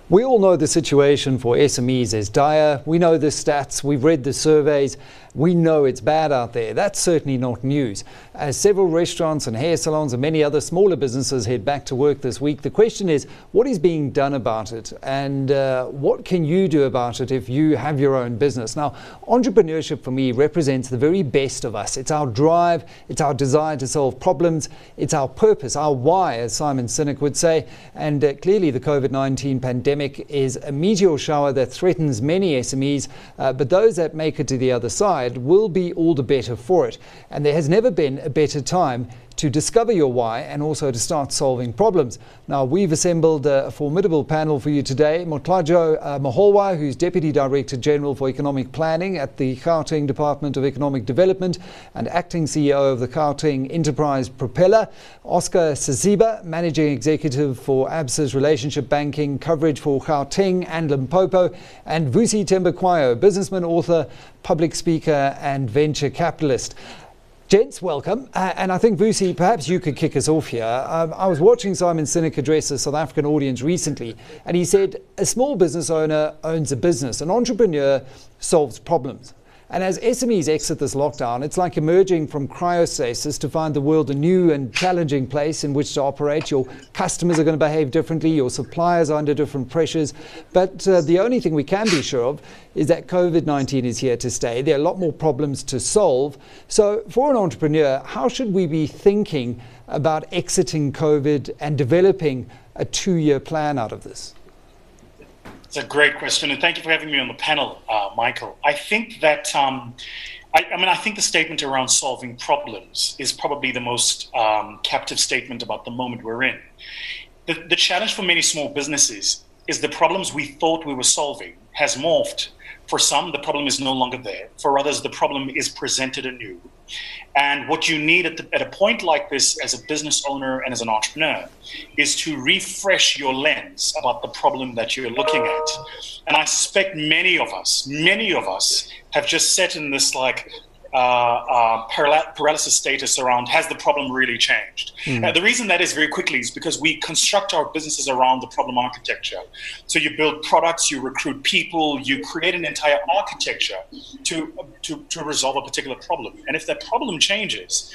We all know the situation for SMEs is dire. We know the stats. We've read the surveys. We know it's bad out there. That's certainly not news. As several restaurants and hair salons and many other smaller businesses head back to work this week, the question is, what is being done about it? And what can you do about it if you have your own business? Now, entrepreneurship for me represents the very best of us. It's our drive. It's our desire to solve problems. It's our purpose, our why, as Simon Sinek would say. And clearly the COVID-19 pandemic is a meteor shower that threatens many SMEs, but those that make it to the other side will be all the better for it. And there has never been a better time to discover your why and also to start solving problems. Now, we've assembled a formidable panel for you today. Motlajo Moholwa, who's Deputy Director General for Economic Planning at the Gauteng Department of Economic Development and Acting CEO of the Gauteng Enterprise Propeller. Oscar Siziba, Managing Executive for ABSA's Relationship Banking coverage for Gauteng and Limpopo. And Vusi Thembekwayo, businessman, author, public speaker and venture capitalist. Gents, welcome. And I think, Vusi, perhaps you could kick us off here. I was watching Simon Sinek address a South African audience recently, and he said, a small business owner owns a business. An entrepreneur solves problems. And as SMEs exit this lockdown, it's like emerging from cryostasis to find the world a new and challenging place in which to operate. Your customers are going to behave differently. Your suppliers are under different pressures. But the only thing we can be sure of is that COVID-19 is here to stay. There are a lot more problems to solve. So for an entrepreneur, how should we be thinking about exiting COVID and developing a 2-year plan out of this? It's a great question, and thank you for having me on the panel, Michael. I think that, I think the statement around solving problems is probably the most captive statement about the moment we're in. The challenge for many small businesses is the problems we thought we were solving has morphed. For some, the problem is no longer there. For others, the problem is presented anew. And what you need at a point like this as a business owner and as an entrepreneur is to refresh your lens about the problem that you're looking at. And I suspect many of us have just set in this paralysis status around, has the problem really changed? The reason that is very quickly is because we construct our businesses around the problem architecture. So you build products, you recruit people, you create an entire architecture to resolve a particular problem. And if that problem changes,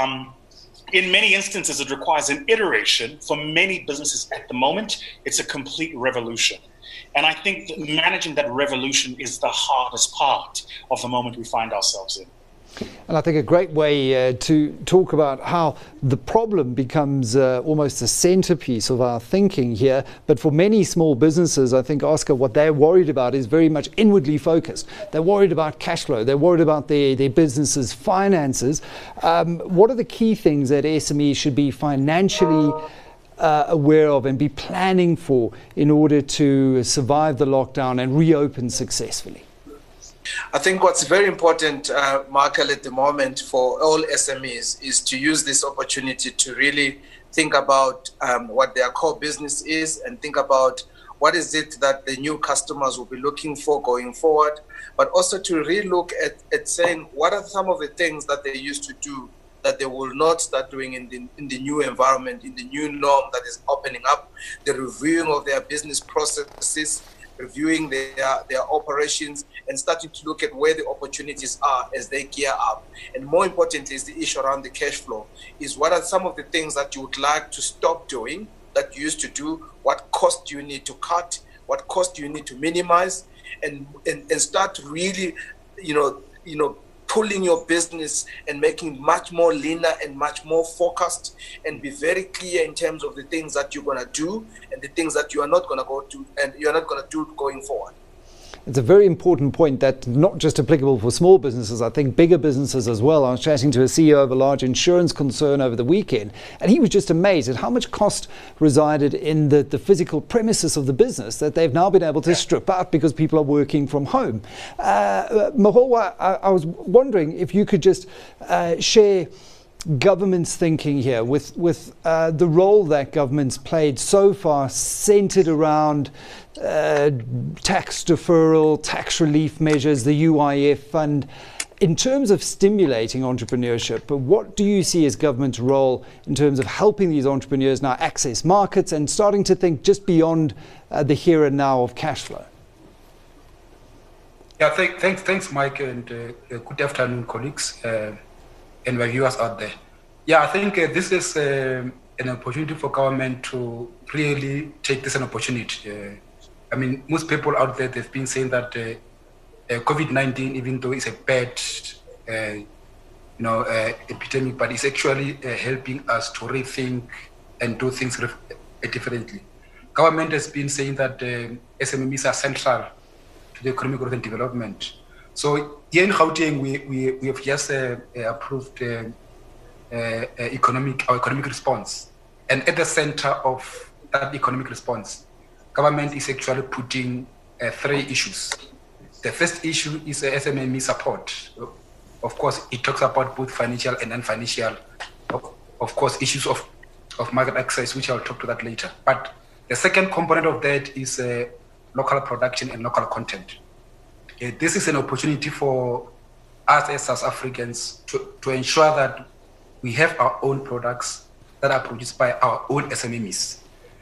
in many instances, it requires an iteration. For many businesses at the moment, it's a complete revolution. And I think that managing that revolution is the hardest part of the moment we find ourselves in. And I think a great way to talk about how the problem becomes almost the centerpiece of our thinking here. But for many small businesses, I think, Oscar, what they're worried about is very much inwardly focused. They're worried about cash flow. They're worried about their business's finances. What are the key things that SMEs should be financially aware of and be planning for in order to survive the lockdown and reopen successfully? I think what's very important, Michael, at the moment for all SMEs is to use this opportunity to really think about what their core business is and think about what is it that the new customers will be looking for going forward, but also to really look at saying what are some of the things that they used to do that they will not start doing in the new environment, in the new norm that is opening up, the reviewing of their business processes, reviewing their operations and starting to look at where the opportunities are as they gear up. And more importantly is the issue around the cash flow, is what are some of the things that you would like to stop doing that you used to do, what cost do you need to cut, what cost do you need to minimize, and start really, pulling your business and making much more leaner and much more focused, and be very clear in terms of the things that you're going to do and the things that you are not going to go to and you're not going to do going forward. It's a very important point that's not just applicable for small businesses, I think bigger businesses as well. I was chatting to a CEO of a large insurance concern over the weekend, and he was just amazed at how much cost resided in the physical premises of the business that they've now been able to strip out because people are working from home. Moholwa, I was wondering if you could just share government's thinking here with the role that government's played so far, centered around tax deferral, tax relief measures, the UIF fund. In terms of stimulating entrepreneurship, what do you see as government's role in terms of helping these entrepreneurs now access markets and starting to think just beyond the here and now of cash flow? Yeah, thanks, Mike, and good afternoon, colleagues and my viewers out there. Yeah, I think this is an opportunity for government to really take this an opportunity. I mean, most people out there, they've been saying that COVID-19, even though it's a bad, epidemic, but it's actually helping us to rethink and do things differently. Government has been saying that SMMEs are central to the economic growth and development. So here in Gauteng, we have just approved our economic response. And at the center of that economic response, government is actually putting 3 issues. The first issue is SMME support. Of course, it talks about both financial and non-financial, of course, issues of market access, which I'll talk to that later. But the second component of that is local production and local content. This is an opportunity for us as South Africans to ensure that we have our own products that are produced by our own SMMEs.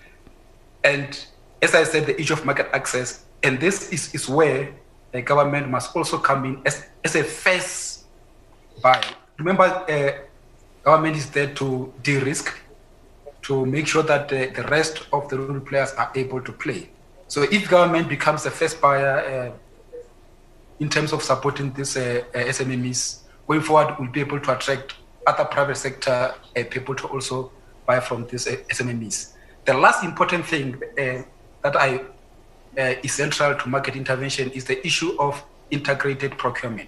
And as I said, the issue of market access, and this is where the government must also come in as a first buyer. Remember, government is there to de-risk, to make sure that the rest of the rural players are able to play. So if government becomes the first buyer in terms of supporting these SMMEs, going forward, we'll be able to attract other private sector people to also buy from these SMMEs. The last important thing that is central to market intervention is the issue of integrated procurement.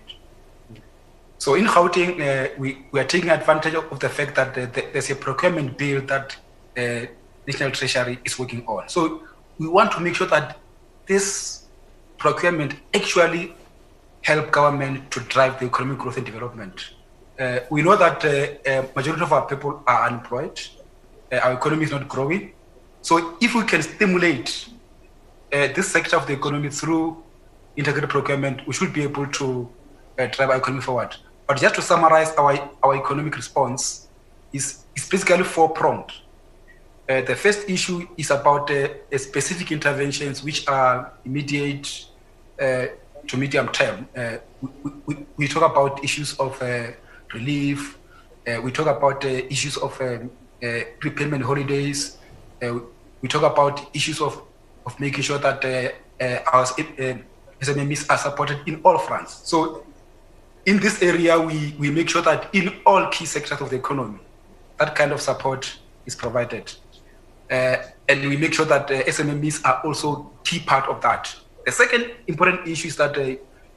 So in Gauteng, we are taking advantage of the fact that there's a procurement bill that National Treasury is working on. So we want to make sure that this procurement actually help government to drive the economic growth and development. We know that majority of our people are unemployed. Our economy is not growing. So if we can stimulate this sector of the economy through integrated procurement, we should be able to drive our economy forward. But just to summarize, our economic response is basically 4-pronged. The first issue is about specific interventions which are immediate to medium term. We talk about issues of relief. We talk about issues of prepayment holidays. We talk about issues of making sure that our SMMEs are supported in all fronts. So in this area, we make sure that in all key sectors of the economy, that kind of support is provided. And we make sure that SMMEs are also key part of that. The second important issue is that,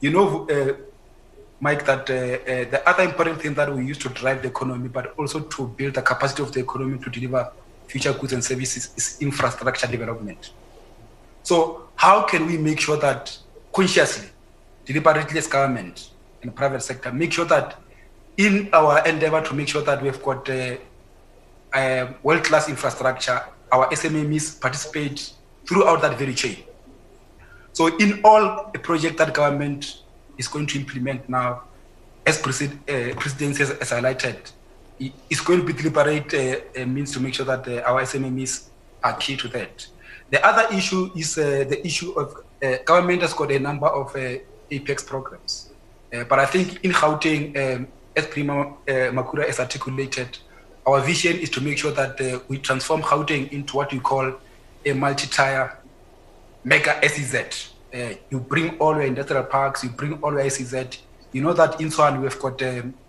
Mike, that the other important thing that we use to drive the economy, but also to build the capacity of the economy to deliver future goods and services, is infrastructure development. So how can we make sure that consciously, deliberately as government and private sector, make sure that in our endeavor to make sure that we've got world-class infrastructure, our SMMEs participate throughout that very chain. So in all the project that government is going to implement now, as President has highlighted, it's going to be deliberate means to make sure that our SMMEs are key to that. The other issue is the issue of government has got a number of APEX programs. But I think in Gauteng, as Prima Makura has articulated, our vision is to make sure that we transform Gauteng into what we call a multi-tier mega SEZ. You bring all your industrial parks, you bring all your SEZ. You know that in Swan we've got,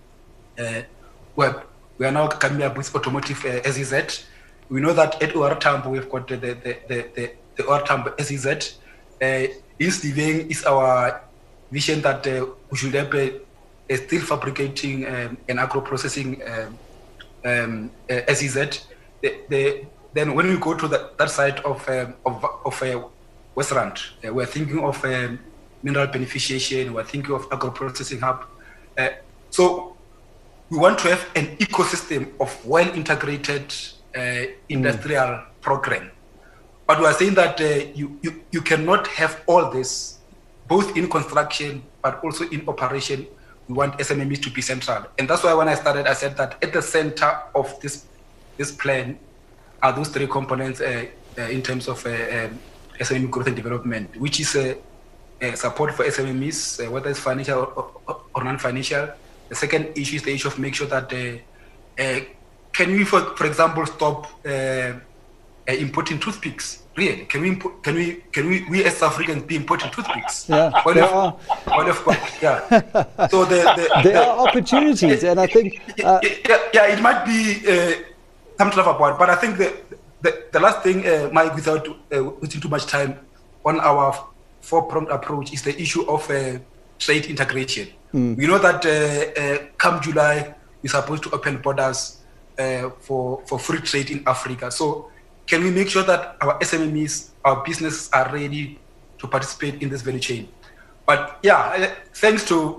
we are now coming up with automotive SEZ. We know that at OR Tambo we've got the OR Tambo SEZ. In Steveng is our vision that we should have a steel fabricating and agro-processing SEZ. Then when we go to that side of West-Rand, we're thinking of mineral beneficiation, we're thinking of agro-processing hub. So we want to have an ecosystem of well-integrated industrial program. But we are saying that you cannot have all this, both in construction, but also in operation, we want SMMEs to be central. And that's why when I started, I said that at the center of this plan are those three components in terms of SMME growth and development, which is support for SMMEs, whether it's financial or non-financial. The second issue is the issue of make sure that can we, for example, stop importing toothpicks? Really? Can we as Africans be importing toothpicks? Yeah, yeah. So there are opportunities, and I think it might be something to laugh about, but I think the last thing, Mike, without wasting too much time on our four-pronged approach, is the issue of trade integration. We know that come July, we're supposed to open borders for free trade in Africa. So can we make sure that our SMMEs, our businesses are ready to participate in this value chain? But yeah, thanks to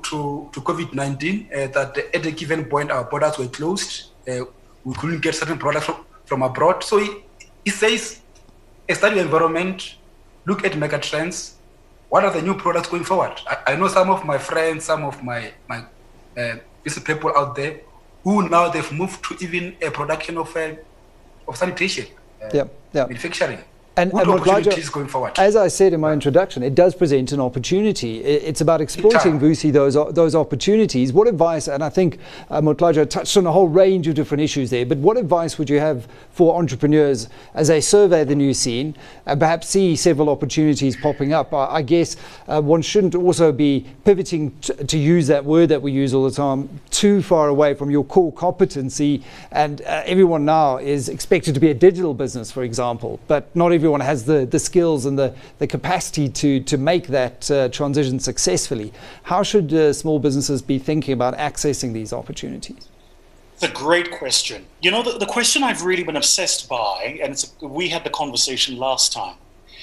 COVID-19, that at a given point our borders were closed. We couldn't get certain products from abroad. So it says, study the environment, look at mega trends. What are the new products going forward? I know some of my friends, some of my business people out there who now they've moved to even a production of sanitation, manufacturing. And opportunities going forward. As I said in my introduction, it does present an opportunity. It's about exploiting, Vusi, those opportunities. What advice, and I think Motlaja touched on a whole range of different issues there, but what advice would you have for entrepreneurs as they survey the new scene and perhaps see several opportunities popping up? I guess one shouldn't also be pivoting to use that word that we use all the time too far away from your core competency, and everyone now is expected to be a digital business, for example, but not everyone has the skills and the capacity to make that transition successfully. How should small businesses be thinking about accessing these opportunities? It's a great question. You know, the question I've really been obsessed by, and we had the conversation last time,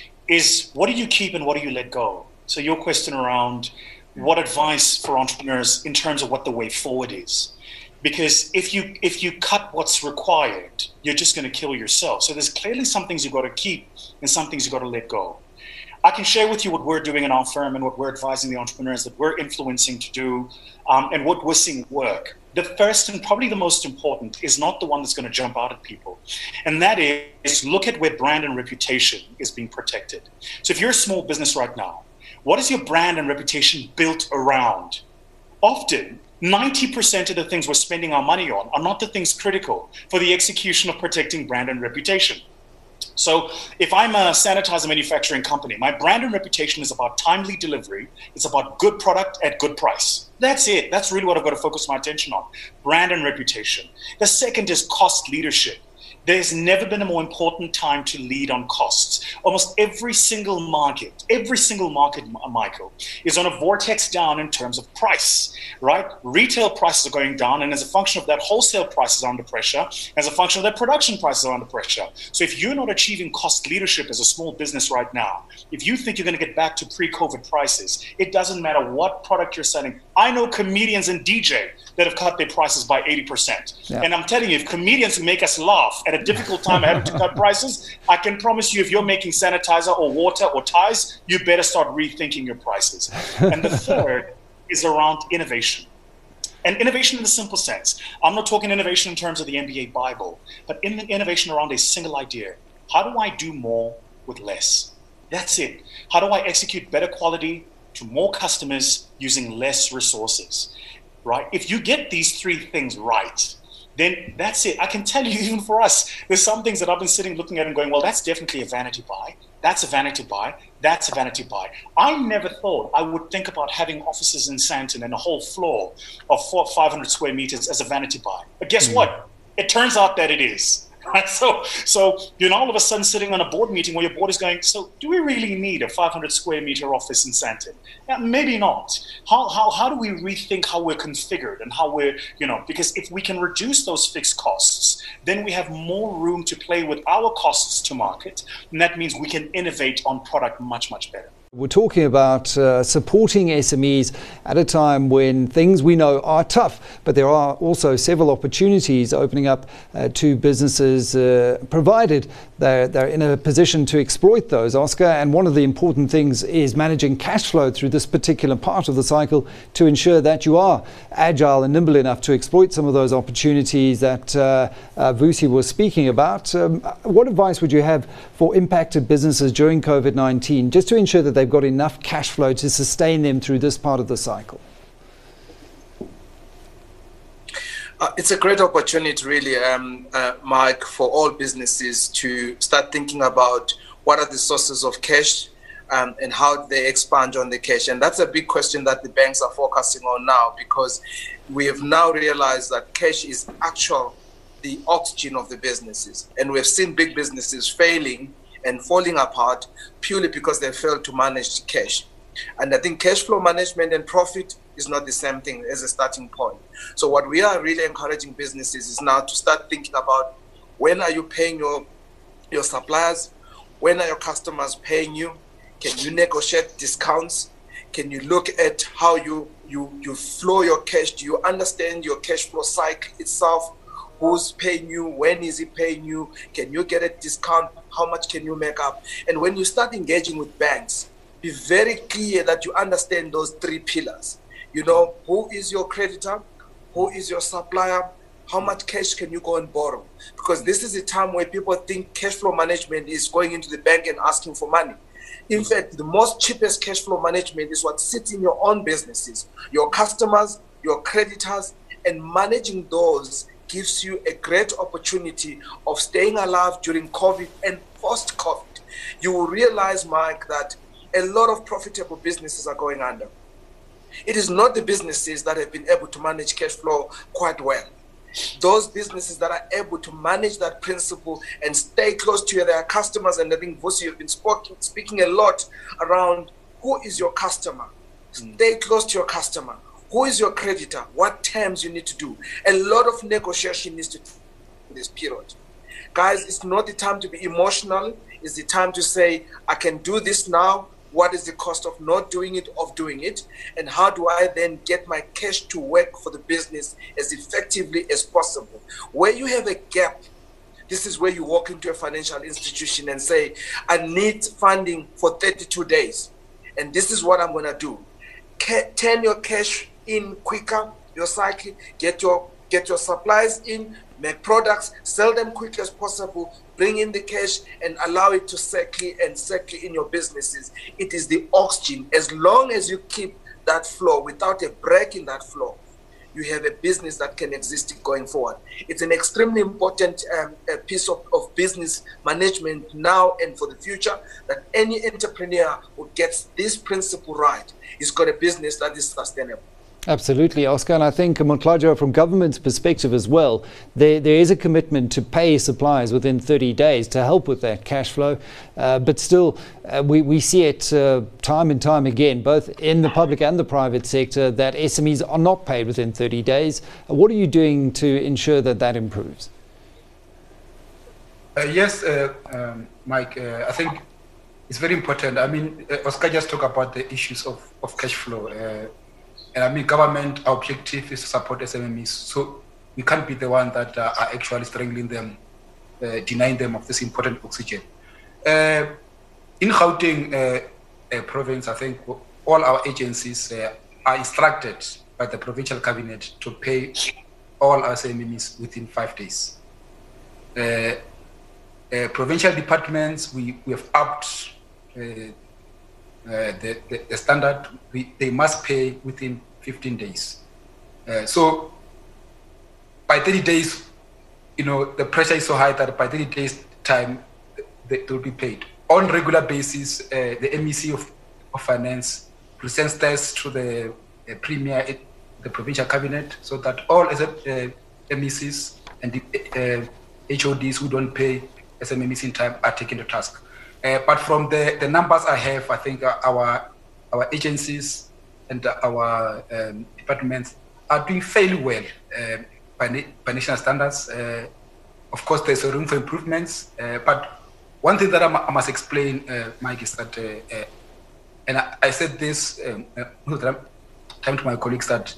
is what do you keep and what do you let go? So your question around what advice for entrepreneurs in terms of what the way forward is. Because if you cut what's required, you're just going to kill yourself. So there's clearly some things you've got to keep and some things you've got to let go. I can share with you what we're doing in our firm and what we're advising the entrepreneurs that we're influencing to do, and what we're seeing work. The first and probably the most important is not the one that's going to jump out at people. And that is look at where brand and reputation is being protected. So if you're a small business right now, what is your brand and reputation built around? Often, 90% of the things we're spending our money on are not the things critical for the execution of protecting brand and reputation. So if I'm a sanitizer manufacturing company, my brand and reputation is about timely delivery. It's about good product at good price. That's it. That's really what I've got to focus my attention on, brand and reputation. The second is cost leadership. There's never been a more important time to lead on costs. Almost every single market, Michael, is on a vortex down in terms of price, right? Retail prices are going down, and as a function of that, wholesale prices are under pressure. As a function of that, production prices are under pressure. So if you're not achieving cost leadership as a small business right now, if you think you're going to get back to pre-COVID prices, it doesn't matter what product you're selling. I know comedians and DJ that have cut their prices by 80%. Yeah. And I'm telling you, if comedians who make us laugh at a difficult time having to cut prices, I can promise you if you're making sanitizer or water or ties, you better start rethinking your prices. And the third is around innovation. And innovation in the simple sense. I'm not talking innovation in terms of the MBA Bible, but innovation around a single idea. How do I do more with less? That's it. How do I execute better quality to more customers using less resources? Right? If you get these three things right, then that's it. I can tell you, even for us, there's some things that I've been sitting looking at and going, well, that's definitely a vanity buy. That's a vanity buy. That's a vanity buy. I never thought I would think about having offices in Sandton and a whole floor of 400 or 500 square meters as a vanity buy. But guess what? It turns out that it is. Right? So you're all of a sudden sitting on a board meeting where your board is going, so do we really need a 500 square meter office in Sandton? Yeah, maybe not. How do we rethink how we're configured and how we're, because if we can reduce those fixed costs, then we have more room to play with our costs to market. And that means we can innovate on product much, much better. We're talking about supporting SMEs at a time when things we know are tough, but there are also several opportunities opening up to businesses, provided they're in a position to exploit those, Oscar. And one of the important things is managing cash flow through this particular part of the cycle to ensure that you are agile and nimble enough to exploit some of those opportunities that Vusi was speaking about. What advice would you have for impacted businesses during COVID-19, just to ensure that they've got enough cash flow to sustain them through this part of the cycle? It's a great opportunity, really, Mike, for all businesses to start thinking about what are the sources of cash and how they expand on the cash. And that's a big question that the banks are focusing on now, because we have now realized that cash is the oxygen of the businesses. And we've seen big businesses failing and falling apart purely because they failed to manage cash. And I think cash flow management and profit is not the same thing as a starting point. So what we are really encouraging businesses is now to start thinking about, when are you paying your suppliers? When are your customers paying you? Can you negotiate discounts? Can you look at how you flow your cash? Do you understand your cash flow cycle itself? Who's paying you? When is he paying you? Can you get a discount? How much can you make up? And when you start engaging with banks, be very clear that you understand those three pillars. You know, who is your creditor? Who is your supplier? How much cash can you go and borrow? Because this is a time where people think cash flow management is going into the bank and asking for money. In fact, the most cheapest cash flow management is what sits in your own businesses, your customers, your creditors, and managing those gives you a great opportunity of staying alive during COVID and post-COVID. You will realize, Mike, that a lot of profitable businesses are going under. It is not the businesses that have been able to manage cash flow quite well. Those businesses that are able to manage that principle and stay close to their customers, and I think Vusi, you've been speaking a lot around who is your customer. Stay close to your customer. Who is your creditor? What terms you need to do? A lot of negotiation needs to take in this period. Guys, it's not the time to be emotional. It's the time to say, I can do this now. What is the cost of not doing it, of doing it? And how do I then get my cash to work for the business as effectively as possible? Where you have a gap, this is where you walk into a financial institution and say, I need funding for 32 days. And this is what I'm going to do. Turn your cash in quicker, your cycle, get your supplies in, make products, sell them quickly as possible, bring in the cash and allow it to circle in your businesses. It is the oxygen. As long as you keep that flow without a break in that flow, you have a business that can exist going forward. It's an extremely important piece of business management now and for the future, that any entrepreneur who gets this principle right has got a business that is sustainable. Absolutely, Oscar. And I think, Motlajo, from government's perspective as well, there is a commitment to pay suppliers within 30 days to help with that cash flow. But still, we see it time and time again, both in the public and the private sector, that SMEs are not paid within 30 days. What are you doing to ensure that that improves? Yes, Mike, I think it's very important. I mean, Oscar just talked about the issues of cash flow. And I mean, government, our objective is to support SMEs. So we can't be the one that are actually strangling them, denying them of this important oxygen. In Gauteng province, I think all our agencies are instructed by the provincial cabinet to pay all our SMEs within 5 days. Provincial departments, we have upped the standard. They must pay within 15 days. So by 30 days, you know, the pressure is so high that by 30 days time, they will be paid. On regular basis, the MEC of Finance presents this to the Premier, the provincial cabinet, so that all MECs and the HODs who don't pay SMEs in time are taken to task. But from the numbers I have, I think our agencies and our departments are doing fairly well by national standards. Of course, there's a room for improvements. But one thing that I must explain, Mike, is that and I said this time to my colleagues that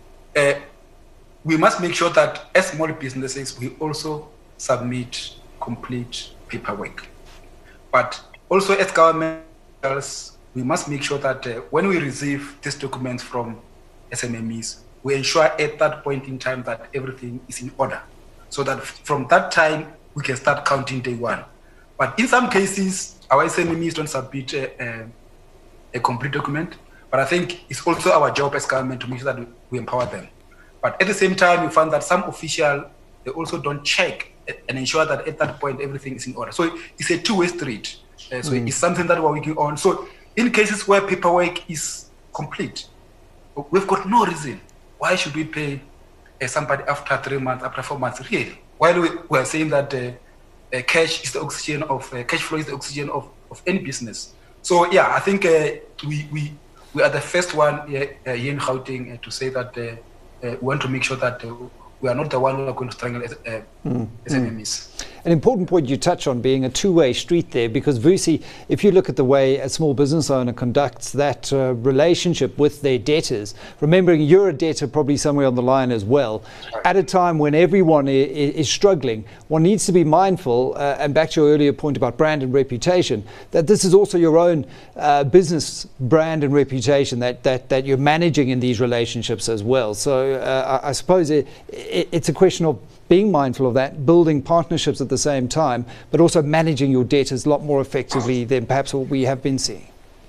we must make sure that as small businesses, we also submit complete paperwork. But also as governments, we must make sure that when we receive these documents from SMMEs, we ensure at that point in time that everything is in order, so that from that time, we can start counting day one. But in some cases, our SMMEs don't submit a complete document, but I think it's also our job as government to make sure that we empower them. But at the same time, you find that some officials, they also don't check and ensure that at that point, everything is in order. So it's a two-way street. So it's something that we're working on. So in cases where paperwork is complete, we've got no reason. Why should we pay somebody after 3 months, after 4 months, really? While we are saying that cash is the oxygen of, cash flow is the oxygen of any business. So yeah, I think we are the first one here in Gauteng to say that we want to make sure that we are not the one who are going to strangle SMMEs. An important point you touch on being a two-way street there, because Vusi, if you look at the way a small business owner conducts that relationship with their debtors, remembering you're a debtor probably somewhere on the line as well, at a time when everyone is struggling, one needs to be mindful, and back to your earlier point about brand and reputation, that this is also your own business brand and reputation that you're managing in these relationships as well. So I suppose it's a question of being mindful of that, building partnerships at the same time, but also managing your debtors a lot more effectively than perhaps what we have been seeing.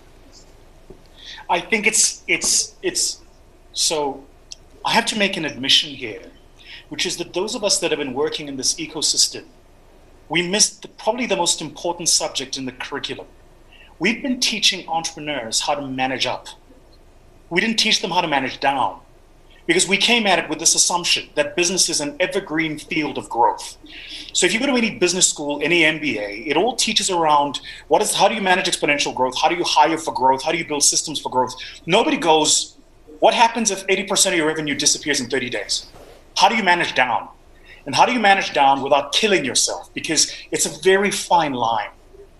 I think it's so I have to make an admission here, which is that those of us that have been working in this ecosystem, we missed probably the most important subject in the curriculum. We've been teaching entrepreneurs how to manage up. We didn't teach them how to manage down, because we came at it with this assumption that business is an evergreen field of growth. So if you go to any business school, any MBA, it all teaches around how do you manage exponential growth? How do you hire for growth? How do you build systems for growth? Nobody goes, what happens if 80% of your revenue disappears in 30 days? How do you manage down? And how do you manage down without killing yourself? Because it's a very fine line.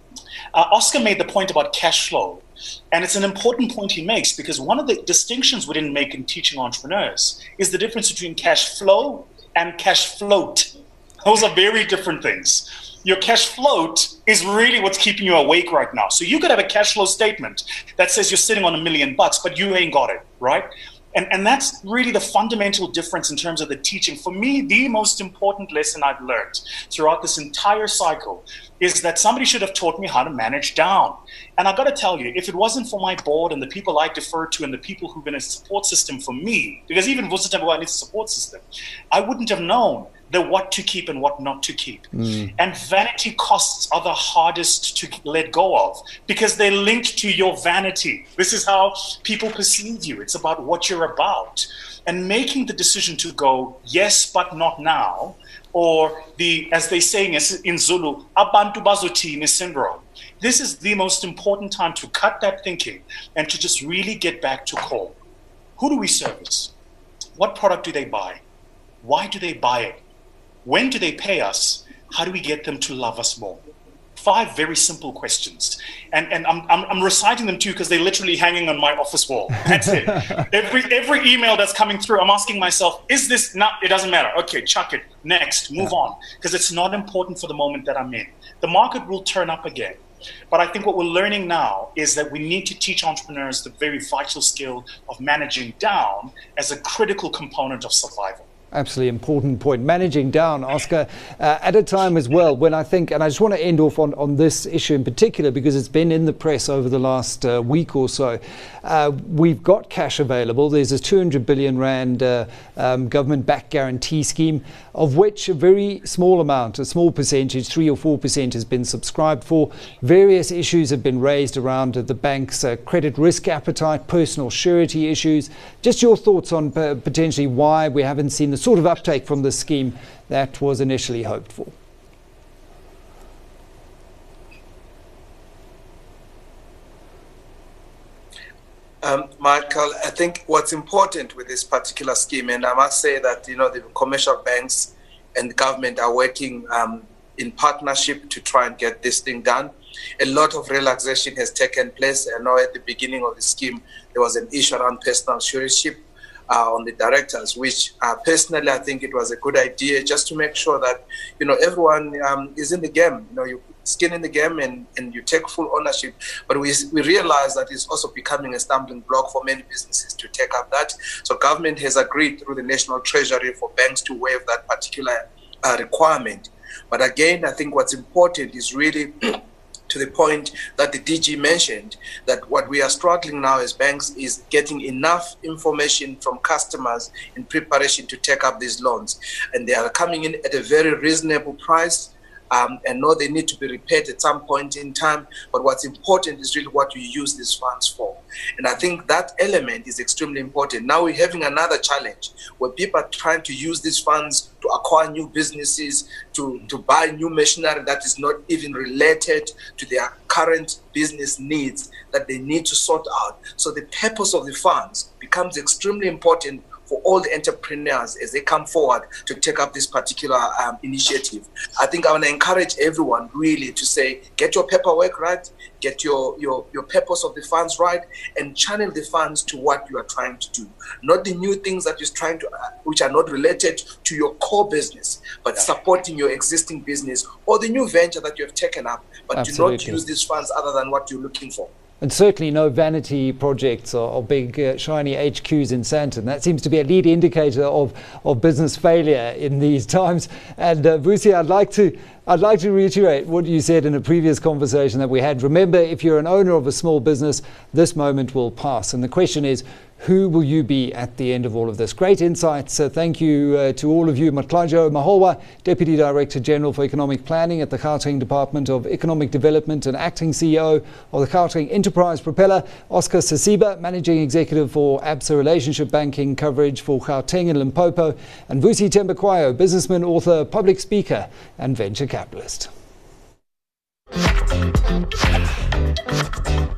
Oscar made the point about cash flow. And it's an important point he makes, because one of the distinctions we didn't make in teaching entrepreneurs is the difference between cash flow and cash float. Those are very different things. Your cash float is really what's keeping you awake right now. So you could have a cash flow statement that says you're sitting on $1 million, but you ain't got it, right? And that's really the fundamental difference in terms of the teaching. For me, the most important lesson I've learned throughout this entire cycle is that somebody should have taught me how to manage down. And I've got to tell you, if it wasn't for my board and the people I defer to and the people who've been a support system for me, because even Vusi needs a support system, I wouldn't have known the what to keep and what not to keep. And vanity costs are the hardest to let go of, because they're linked to your vanity. This is how people perceive you. It's about what you're about. And making the decision to go, yes, but not now, or as they say in Zulu, abantu bazothini syndrome. This is the most important time to cut that thinking and to just really get back to core. Who do we service? What product do they buy? Why do they buy it? When do they pay us? How do we get them to love us more? 5 very simple questions. And I'm reciting them to you because they're literally hanging on my office wall. That's it. Every email that's coming through, I'm asking myself, is this not, it doesn't matter. Okay, chuck it. Next, move on. Because it's not important for the moment that I'm in. The market will turn up again. But I think what we're learning now is that we need to teach entrepreneurs the very vital skill of managing down as a critical component of survival. Absolutely important point. Managing down, Oscar, at a time as well when I think, and I just want to end off on this issue in particular because it's been in the press over the last week or so. We've got cash available. There's a 200 billion rand government-backed guarantee scheme, of which a very small amount, a small percentage, 3 or 4% has been subscribed for. Various issues have been raised around the bank's credit risk appetite, personal surety issues. Just your thoughts on potentially why we haven't seen the sort of uptake from the scheme that was initially hoped for. Michael, I think what's important with this particular scheme, and I must say that the commercial banks and the government are working in partnership to try and get this thing done. a lot of relaxation has taken place. I know at the beginning of the scheme, there was an issue around personal stewardship on the directors, which personally I think it was a good idea, just to make sure that everyone is in the game. You skin in the game and you take full ownership. But we realize that it's also becoming a stumbling block for many businesses to take up that. So government has agreed through the National Treasury for banks to waive that particular requirement. But again, I think what's important is really to the point that the DG mentioned, that what we are struggling now as banks is getting enough information from customers in preparation to take up these loans. And they are coming in at a very reasonable price. And know they need to be repaid at some point in time. But what's important is really what you use these funds for. And I think that element is extremely important. Now we're having another challenge where people are trying to use these funds to acquire new businesses, to buy new machinery that is not even related to their current business needs that they need to sort out. So the purpose of the funds becomes extremely important for all the entrepreneurs as they come forward to take up this particular initiative. I think I want to encourage everyone really to say, get your paperwork right, get your purpose of the funds right, and channel the funds to what you are trying to do. Not the new things that you're trying to, which are not related to your core business, but supporting your existing business or the new venture that you have taken up, but Absolutely. do not use these funds other than what you're looking for. And certainly no vanity projects or big shiny HQs in Sandton. That seems to be a lead indicator of business failure in these times. And Vusi, I'd like to reiterate what you said in a previous conversation that we had. Remember, if you're an owner of a small business, this moment will pass. And the question is, who will you be at the end of all of this? Great insights. Thank you to all of you. Matlajo Maholwa, Deputy Director General for Economic Planning at the Gauteng Department of Economic Development and Acting CEO of the Gauteng Enterprise Propeller. Oscar Sasiba, Managing Executive for ABSA Relationship Banking Coverage for Gauteng and Limpopo. And Vusi Thembekwayo, businessman, author, public speaker and venture capitalist.